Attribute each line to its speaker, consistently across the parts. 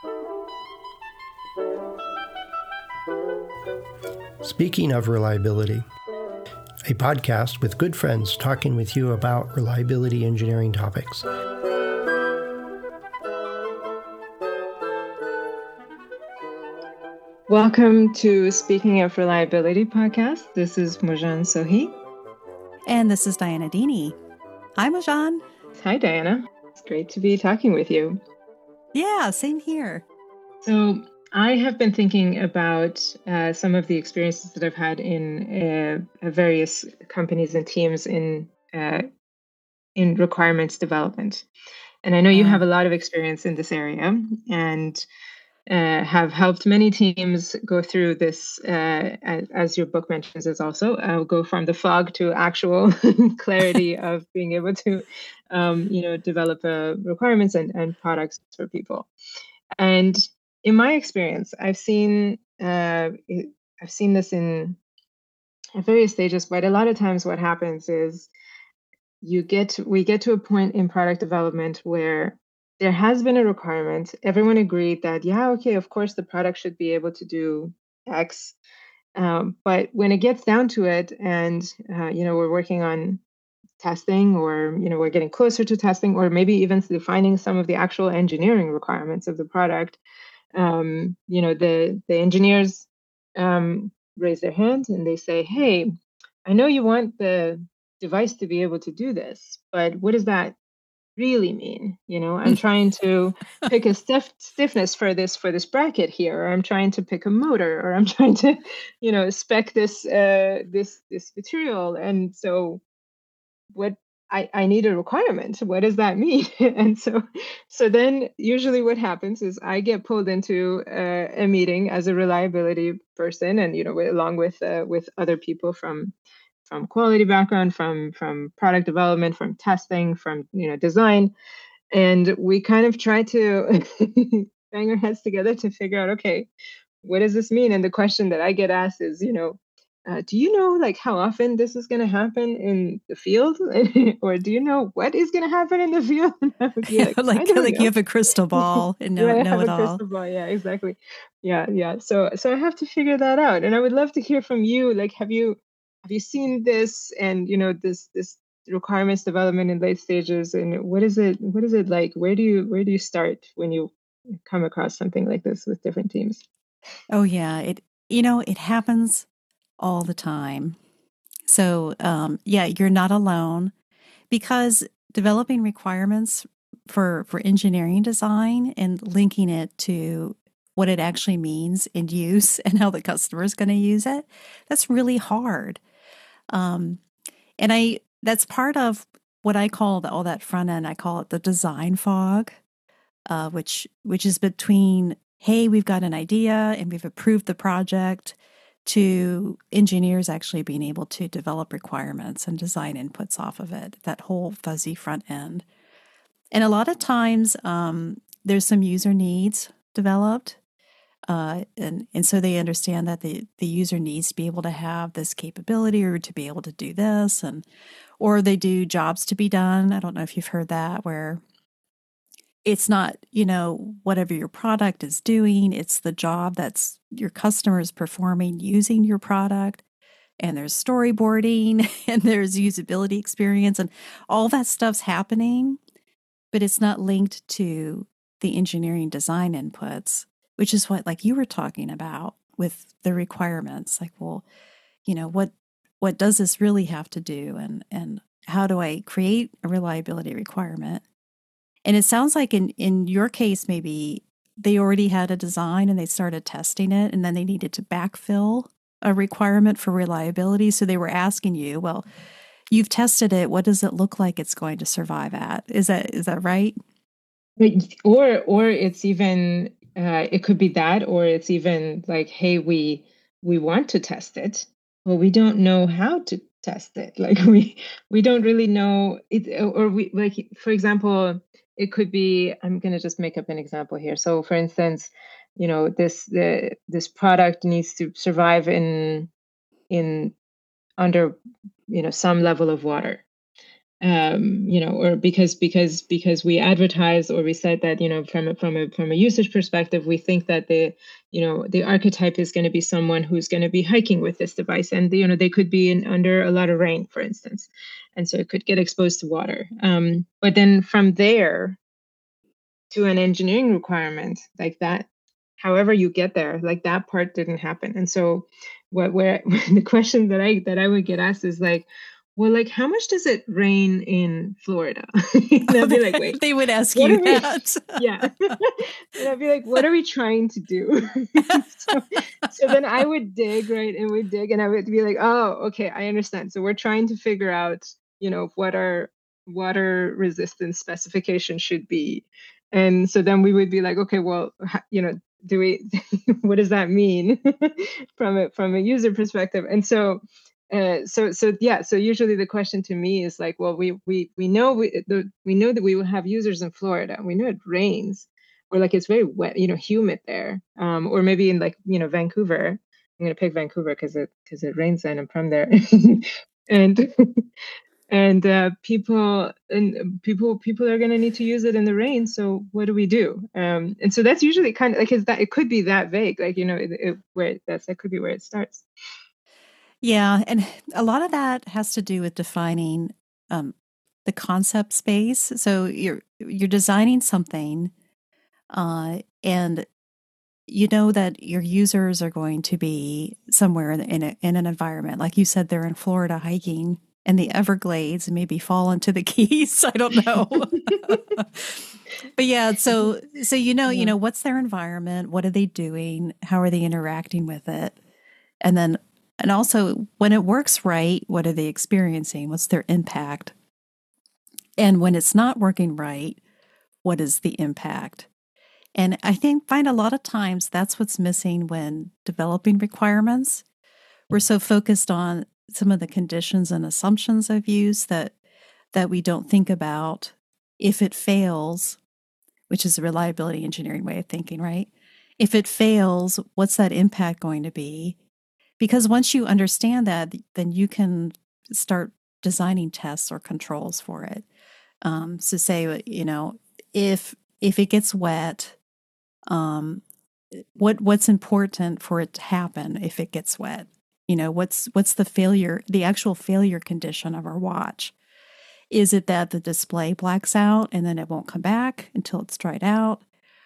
Speaker 1: Speaking of reliability, a podcast with good friends talking with you about reliability engineering topics.
Speaker 2: Welcome to Speaking of Reliability podcast. This is Moojan Sohi.
Speaker 3: And this is Diana Dini. Hi, Moojan.
Speaker 2: Hi, Diana. It's great to be talking with you.
Speaker 3: Yeah, same here.
Speaker 2: So I have been thinking about some of the experiences that I've had in various companies and teams in requirements development. And I know you have a lot of experience in this area and have helped many teams go through this, as your book mentions, is also go from the fog to actual clarity of being able to, develop requirements and products for people. And in my experience, I've seen this in various stages, but a lot of times what happens is we get to a point in product development where there has been a requirement. Everyone agreed that, yeah, okay, of course, the product should be able to do X. But when it gets down to it and, we're working on testing or, we're getting closer to testing or maybe even defining some of the actual engineering requirements of the product, the engineers raise their hand and they say, hey, I know you want the device to be able to do this, but what does that really mean? I'm trying to pick a stiffness for this bracket here, or I'm trying to pick a motor, or I'm trying to, spec this material. And so what I need a requirement. What does that mean? And so then usually what happens is I get pulled into a meeting as a reliability person, and along with other people from quality background, from product development, from testing, from design, and we kind of try to bang our heads together to figure out, okay, what does this mean? And the question that I get asked is, do you know like how often this is going to happen in the field, or do you know what is going to happen in the field?
Speaker 3: Like you have a crystal ball and know it all.
Speaker 2: Crystal ball. Yeah, exactly. Yeah. So I have to figure that out, and I would love to hear from you. Like, have you seen this, and this requirements development in late stages, and what is it like? Where do you start when you come across something like this with different teams?
Speaker 3: Oh yeah, it happens all the time. So you're not alone, because developing requirements for engineering design and linking it to what it actually means in use and how the customer is going to use it, that's really hard. And that's part of what I call all that front end. I call it the design fog, which is between, hey, we've got an idea and we've approved the project, to engineers actually being able to develop requirements and design inputs off of it, that whole fuzzy front end. And a lot of times there's some user needs developed. And so they understand that the user needs to be able to have this capability or to be able to do this, or they do jobs to be done. I don't know if you've heard that, where it's not, whatever your product is doing, it's the job that's your customer is performing using your product. And there's storyboarding and there's usability experience and all that stuff's happening, but it's not linked to the engineering design inputs, which is what, like you were talking about with the requirements. Like, well, what does this really have to do? And how do I create a reliability requirement? And it sounds like in your case, maybe they already had a design and they started testing it, and then they needed to backfill a requirement for reliability. So they were asking you, well, you've tested it. What does it look like it's going to survive at? Is that right?
Speaker 2: Or it's even, it could be that, or it's even like, hey, we want to test it, but we don't know how to test it. Like we don't really know it, or we, like, for example, it could be, I'm going to just make up an example here. So for instance, this product needs to survive in under, some level of water. or because we advertise, or we said that, from a usage perspective, we think that the archetype is going to be someone who's going to be hiking with this device, and they could be under a lot of rain, for instance, and so it could get exposed to water. But then from there to an engineering requirement like that, however you get there, like that part didn't happen. And so where the question that I would get asked is like, well, like, how much does it rain in Florida? And I'd be like, wait,
Speaker 3: they would ask you that.
Speaker 2: Yeah. And I'd be like, what are we trying to do? so then I would dig, right? And we'd dig, and I would be like, oh, okay, I understand. So we're trying to figure out, what our water resistance specification should be. And so then we would be like, okay, well, do we, what does that mean from a user perspective? And so usually the question to me is like, well, we know that we will have users in Florida. We know it rains, or like it's very wet, humid there, or maybe in like Vancouver. I'm going to pick Vancouver because it rains and I'm from there, and people are going to need to use it in the rain. So what do we do? And so that's usually kind of like, it could be that vague, like that could be where it starts.
Speaker 3: Yeah, and a lot of that has to do with defining the concept space. So you're designing something, and you know that your users are going to be somewhere in an environment, like you said, they're in Florida hiking in the Everglades, and maybe fall into the Keys. I don't know. But yeah, so what's their environment? What are they doing? How are they interacting with it? And also, when it works right, what are they experiencing? What's their impact? And when it's not working right, what is the impact? And I find a lot of times that's what's missing when developing requirements. We're so focused on some of the conditions and assumptions of use that we don't think about if it fails, which is a reliability engineering way of thinking, right? If it fails, what's that impact going to be? Because once you understand that, then you can start designing tests or controls for it. So say, if it gets wet, what's important for it to happen if it gets wet? What's the actual failure condition of our watch? Is it that the display blacks out and then it won't come back until it's dried out?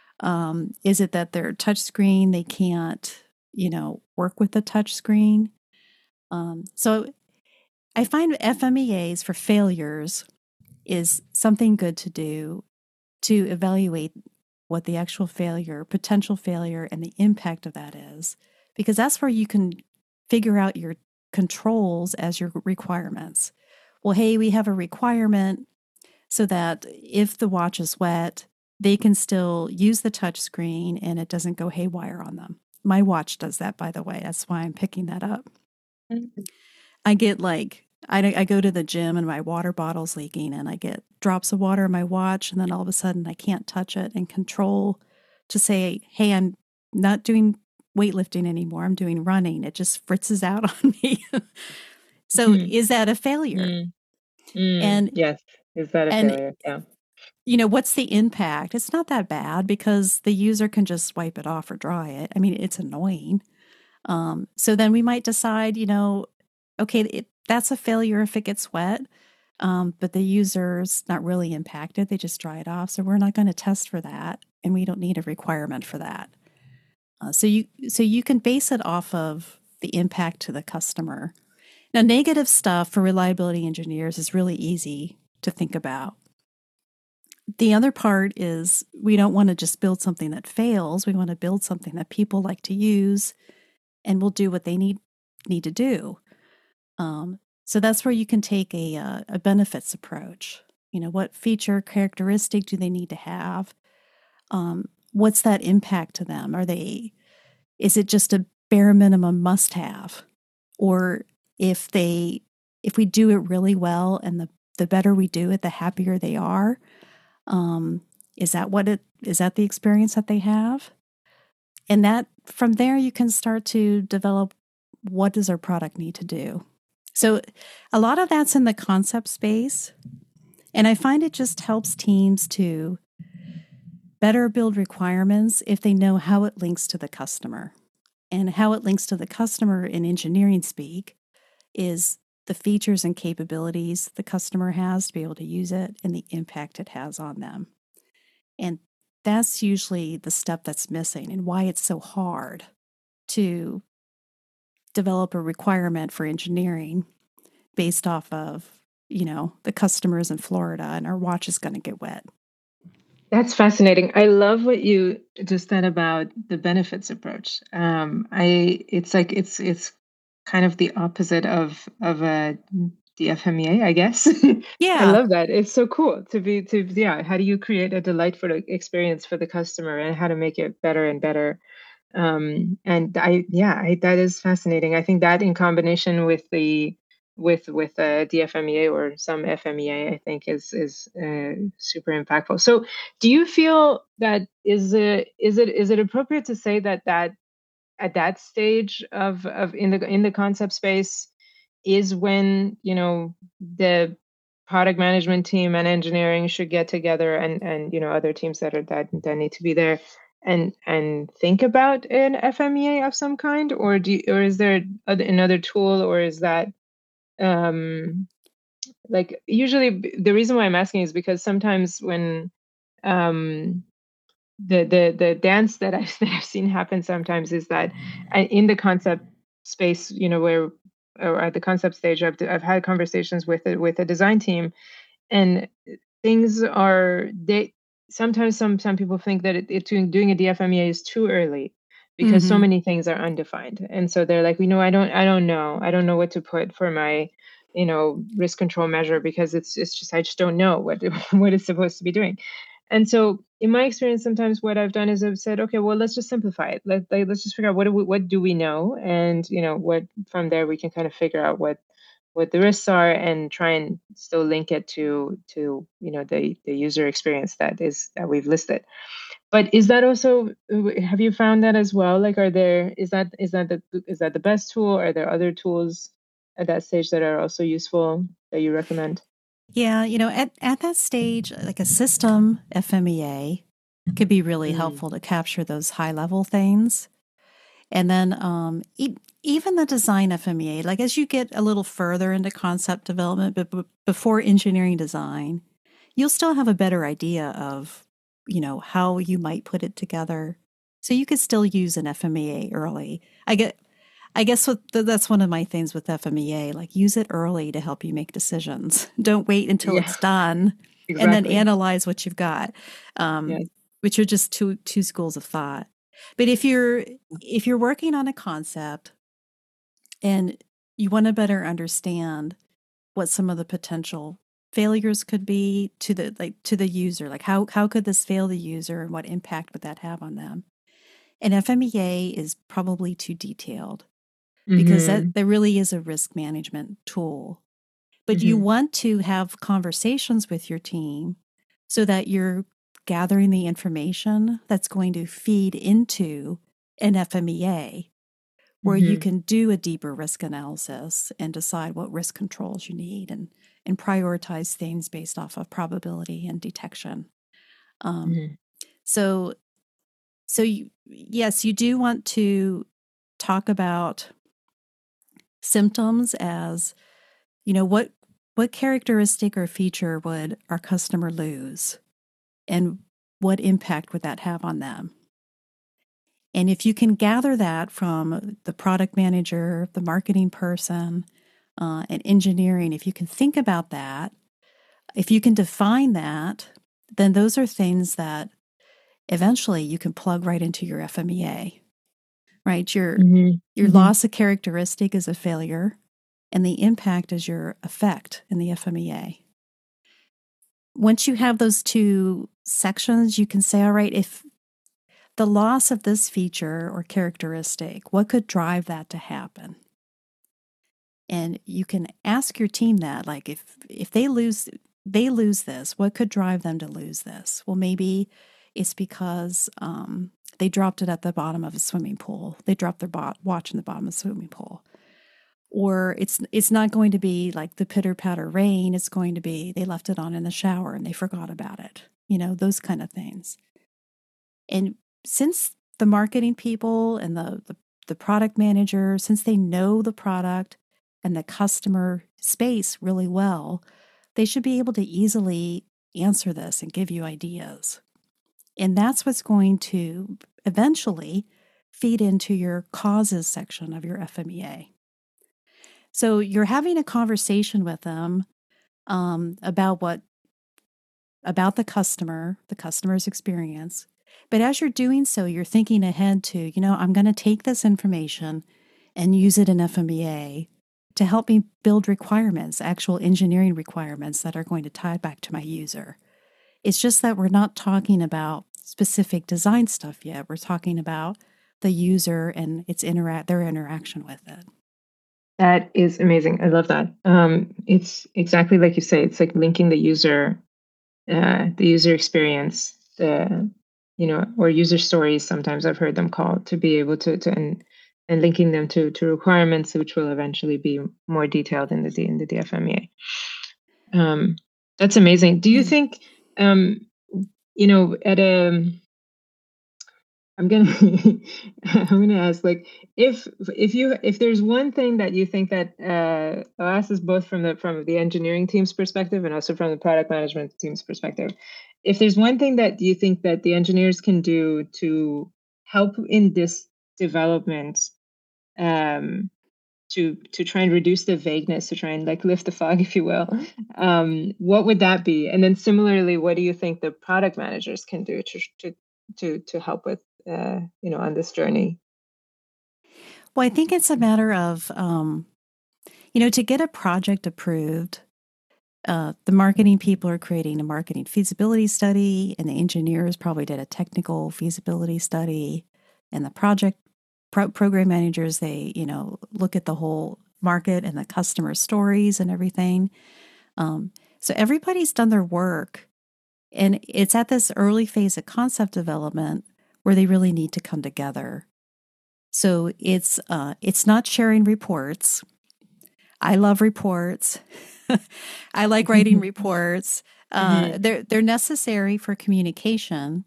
Speaker 3: Is it that their touch screen, they can't, work with the touch screen? So I find FMEAs for failures is something good to do to evaluate what the actual failure, potential failure, and the impact of that is, because that's where you can figure out your controls as your requirements. Well, hey, we have a requirement so that if the watch is wet, they can still use the touch screen and it doesn't go haywire on them. My watch does that, by the way. That's why I'm picking that up. Mm-hmm. I get I go to the gym and my water bottle's leaking and I get drops of water in my watch, and then all of a sudden I can't touch it and control to say, hey, I'm not doing weightlifting anymore. I'm doing running. It just fritzes out on me. So is that a failure?
Speaker 2: And yes, is that a failure? Yeah.
Speaker 3: What's the impact? It's not that bad because the user can just wipe it off or dry it. I mean, it's annoying. So then we might decide, okay, that's a failure if it gets wet, but the user's not really impacted. They just dry it off. So we're not going to test for that, and we don't need a requirement for that. So you can base it off of the impact to the customer. Now, negative stuff for reliability engineers is really easy to think about. The other part is we don't want to just build something that fails. We want to build something that people like to use and will do what they need to do. So that's where you can take a benefits approach. What feature, characteristic do they need to have? What's that impact to them? Is it just a bare minimum must have? Or if we do it really well and the better we do it, the happier they are, is that the experience that they have? And that from there you can start to develop what does our product need to do. So a lot of that's in the concept space. And I find it just helps teams to better build requirements if they know how it links to the customer. And how it links to the customer in engineering speak is the features and capabilities the customer has to be able to use it and the impact it has on them. And that's usually the step that's missing and why it's so hard to develop a requirement for engineering based off of, the customers in Florida and our watch is going to get wet.
Speaker 2: That's fascinating. I love what you just said about the benefits approach. It's kind of the opposite of the FMEA, I guess.
Speaker 3: Yeah.
Speaker 2: I love that. It's so cool how do you create a delightful experience for the customer and how to make it better and better. That is fascinating. I think that in combination with DFMEA or some FMEA, I think is super impactful. So, do you feel that is it appropriate to say that at that stage of in the concept space is when the product management team and engineering should get together and other teams that need to be there and think about an FMEA of some kind, or is there another tool, or is that like usually the reason why I'm asking is because sometimes when the dance that I've seen happen sometimes is that in the concept space, where or at the concept stage, I've had conversations with a design team, and things are sometimes some people think that doing a DFMEA is too early because so many things are undefined, and so they're like, I don't know what to put for my risk control measure because it's just I just don't know what it's supposed to be doing. And so in my experience, sometimes what I've done is I've said, okay, well, let's just simplify it. Let's just figure out what do we know, and what from there we can kind of figure out what the risks are and try and still link it to the user experience that we've listed. But is that also, have you found that as well? Like, is that the best tool? Are there other tools at that stage that are also useful that you recommend?
Speaker 3: Yeah, at that stage, like a system FMEA could be really helpful to capture those high level things. And then even the design FMEA, like as you get a little further into concept development, but before engineering design, you'll still have a better idea of, how you might put it together. So you could still use an FMEA early. I guess that's one of my things with FMEA, like use it early to help you make decisions. Don't wait until it's done and then analyze what you've got, which are just two schools of thought. But if you're working on a concept and you want to better understand what some of the potential failures could be to the user, like how could this fail the user and what impact would that have on them? An FMEA is probably too detailed because that really is a risk management tool. But you want to have conversations with your team so that you're gathering the information that's going to feed into an FMEA where you can do a deeper risk analysis and decide what risk controls you need and prioritize things based off of probability and detection. So yes, you do want to talk about symptoms as, what characteristic or feature would our customer lose and what impact would that have on them? And if you can gather that from the product manager, the marketing person, and engineering, if you can think about that, if you can define that, then those are things that eventually you can plug right into your FMEA, right? Your loss of characteristic is a failure, and the impact is your effect in the FMEA. Once you have those two sections, you can say, all right, if the loss of this feature or characteristic, what could drive that to happen? And you can ask your team that, like, if they lose this, what could drive them to lose this? Well, maybe it's because they dropped it at the bottom of a swimming pool. They dropped their watch in the bottom of a swimming pool. or it's not going to be like the pitter patter rain. It's going to be they left it on in the shower and they forgot about it. Those kind of things. And since the marketing people and the product manager, since they know the product and the customer space really well, they should be able to easily answer this and give you ideas. And that's what's going to eventually feed into your causes section of your FMEA. So you're having a conversation with them about the customer's experience. But as you're doing so, you're thinking ahead to, I'm going to take this information and use it in FMEA to help me build requirements, actual engineering requirements that are going to tie back to my user. It's just that we're not talking about specific design stuff yet. We're talking about the user and their interaction with it.
Speaker 2: That is amazing. I love that. It's exactly like you say. It's like linking the user experience, or user stories. Sometimes I've heard them called, to be able to and linking them to requirements, which will eventually be more detailed in the DFMEA. That's amazing. Do you think, I'm gonna ask, like, if there's one thing that you think that I'll ask this both from the engineering team's perspective and also from the product management team's perspective. If there's one thing that you think that the engineers can do to help in this development, to try and reduce the vagueness, to try and like lift the fog, if you will, what would that be? And then similarly, what do you think the product managers can do to help with on this journey?
Speaker 3: Well, I think it's a matter of to get a project approved, the marketing people are creating a marketing feasibility study, and the engineers probably did a technical feasibility study, and the project program managers, they look at the whole market and the customer stories and everything. So everybody's done their work, and it's at this early phase of concept development where they really need to come together. So it's not sharing reports. I love reports. I like writing reports. They're necessary for communication,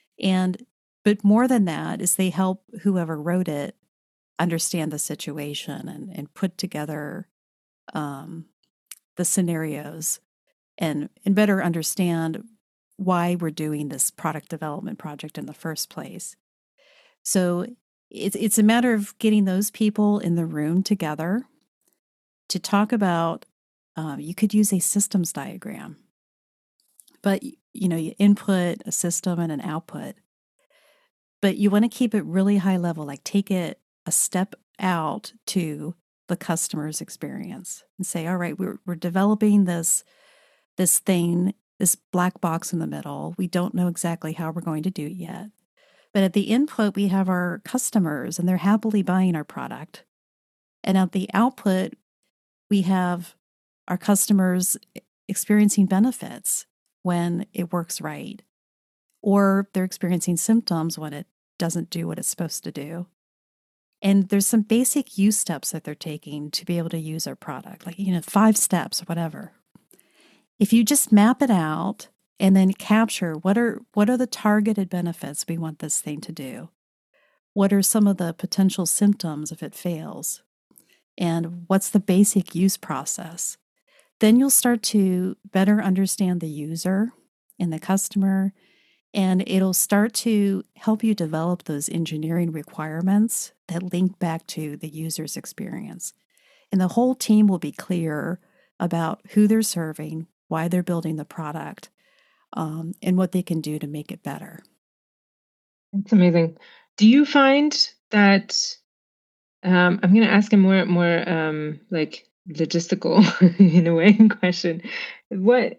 Speaker 3: but more than that is they help whoever wrote it understand the situation and put together the scenarios and better understand why we're doing this product development project in the first place. So it's a matter of getting those people in the room together to talk about, you could use a systems diagram, but you input a system and an output, but you want to keep it really high level, like take it a step out to the customer's experience and say, all right, we're developing this thing, this black box in the middle. We don't know exactly how we're going to do it yet. But at the input, we have our customers and they're happily buying our product. And at the output, we have our customers experiencing benefits when it works right, or they're experiencing symptoms when it doesn't do what it's supposed to do. And there's some basic use steps that they're taking to be able to use our product, like 5 steps or whatever. If you just map it out and then capture what are the targeted benefits we want this thing to do, what are some of the potential symptoms if it fails, and what's the basic use process, then you'll start to better understand the user and the customer, and it'll start to help you develop those engineering requirements that link back to the user's experience. And the whole team will be clear about who they're serving, why they're building the product, and what they can do to make it better.
Speaker 2: That's amazing. Do you find that, I'm going to ask a more like logistical in a way question. What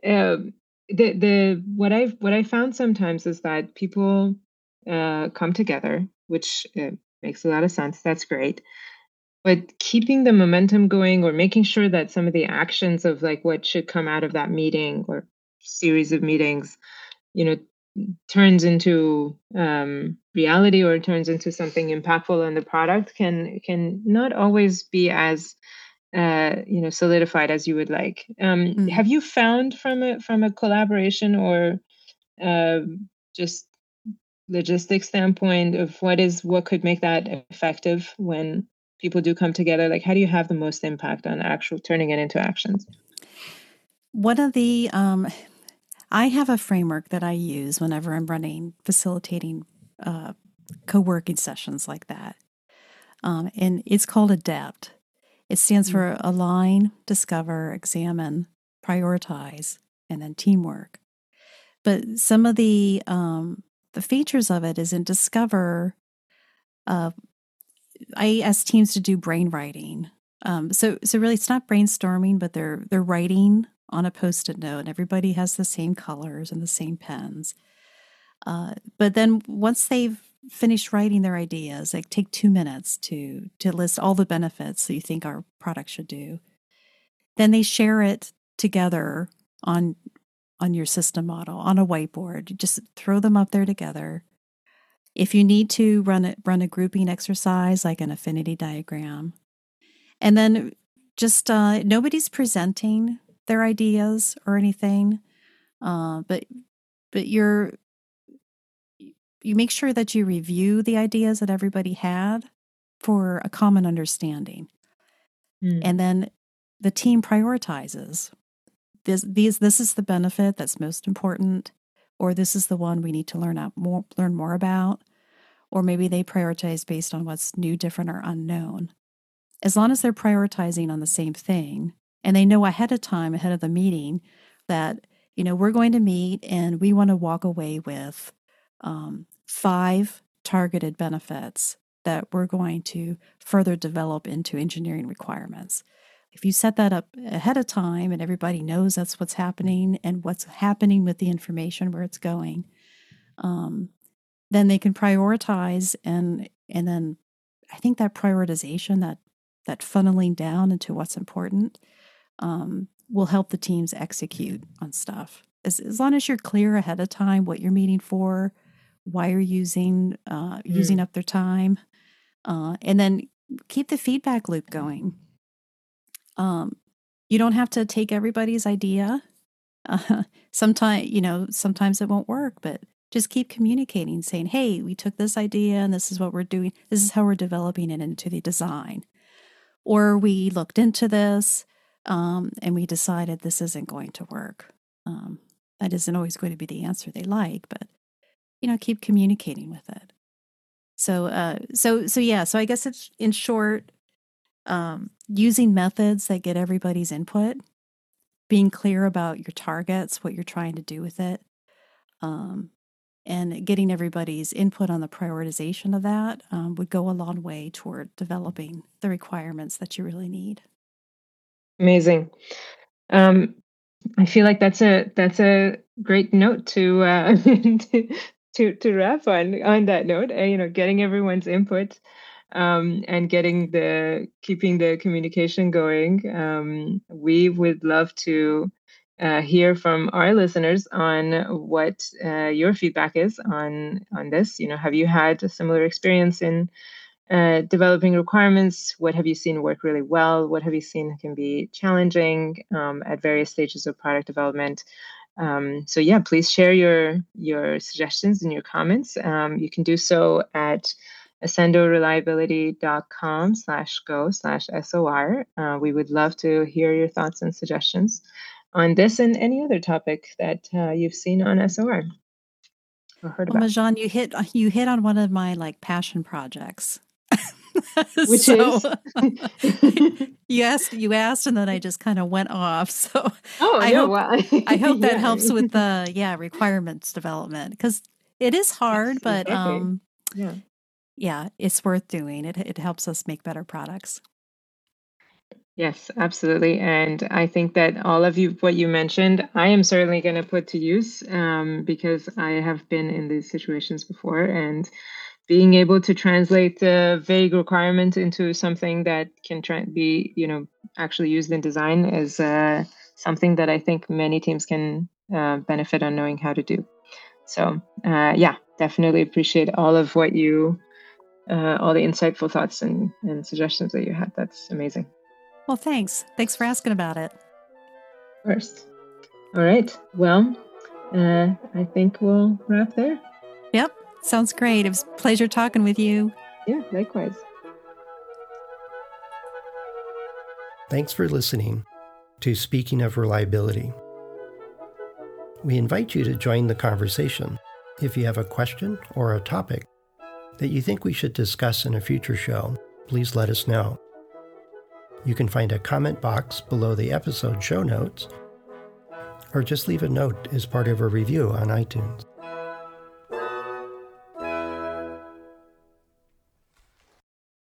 Speaker 2: what I found sometimes is that people come together, which makes a lot of sense. That's great. But keeping the momentum going, or making sure that some of the actions of like what should come out of that meeting or series of meetings, turns into reality, or turns into something impactful on the product, can not always be as solidified as you would like. Have you found from a collaboration or just logistics standpoint of what could make that effective when people do come together? Like, how do you have the most impact on actual turning it into actions?
Speaker 3: One of the I have a framework that I use whenever I'm facilitating co-working sessions like that. And it's called ADAPT. It stands for Align, Discover, Examine, Prioritize, and then Teamwork. But some of the features of it is in Discover, I ask teams to do brainwriting. So really it's not brainstorming, but they're writing on a Post-it note, and everybody has the same colors and the same pens. But then once they've finished writing their ideas, like take 2 minutes to list all the benefits that you think our product should do. Then they share it together on your system model on a whiteboard. You just throw them up there together. If you need to run a grouping exercise like an affinity diagram, and then just nobody's presenting their ideas or anything, but you make sure that you review the ideas that everybody had for a common understanding. And then the team prioritizes. This is the benefit that's most important, or this is the one we need to learn more about, or maybe they prioritize based on what's new, different, or unknown. As long as they're prioritizing on the same thing, and they know ahead of the meeting, that we're going to meet and we want to walk away with 5 targeted benefits that we're going to further develop into engineering requirements. If you set that up ahead of time and everybody knows that's what's happening and what's happening with the information, where it's going, then they can prioritize, and then I think that prioritization, that funneling down into what's important, will help the teams execute on stuff. As long as you're clear ahead of time what you're meeting for, why you're using up their time, and then keep the feedback loop going. You don't have to take everybody's idea. Sometimes it won't work, but just keep communicating, saying, hey, we took this idea and this is what we're doing. This is how we're developing it into the design. Or we looked into this and we decided this isn't going to work. That isn't always going to be the answer they like, but, keep communicating with it. So I guess it's, in short, using methods that get everybody's input, being clear about your targets, what you're trying to do with it, and getting everybody's input on the prioritization of that would go a long way toward developing the requirements that you really need.
Speaker 2: Amazing. I feel like that's a great note to to wrap on that note. Getting everyone's input. And keeping the communication going. We would love to hear from our listeners on what your feedback is on this. Have you had a similar experience in developing requirements? What have you seen work really well? What have you seen can be challenging at various stages of product development? So yeah, please share your suggestions and your comments. You can do so at accendoreliability.com/go/SOR. We would love to hear your thoughts and suggestions on this and any other topic that you've seen on SOR or heard about.
Speaker 3: Majan, you hit on one of my passion projects.
Speaker 2: Which is
Speaker 3: you asked, and then I just kind of went off. So
Speaker 2: I
Speaker 3: hope that helps with the requirements development, because it is hard, but it's worth doing. It helps us make better products.
Speaker 2: Yes, absolutely. And I think that all of what you mentioned, I am certainly going to put to use because I have been in these situations before, and being able to translate the vague requirement into something that can be, actually used in design is something that I think many teams can benefit on knowing how to do. So definitely appreciate all of what all the insightful thoughts and suggestions that you had. That's amazing.
Speaker 3: Well, thanks. Thanks for asking about it.
Speaker 2: Of course. All right. Well, I think we'll wrap there.
Speaker 3: Yep. Sounds great. It was a pleasure talking with you.
Speaker 2: Yeah, likewise.
Speaker 1: Thanks for listening to Speaking of Reliability. We invite you to join the conversation. If you have a question or a topic that you think we should discuss in a future show, please let us know. You can find a comment box below the episode show notes, or just leave a note as part of a review on iTunes.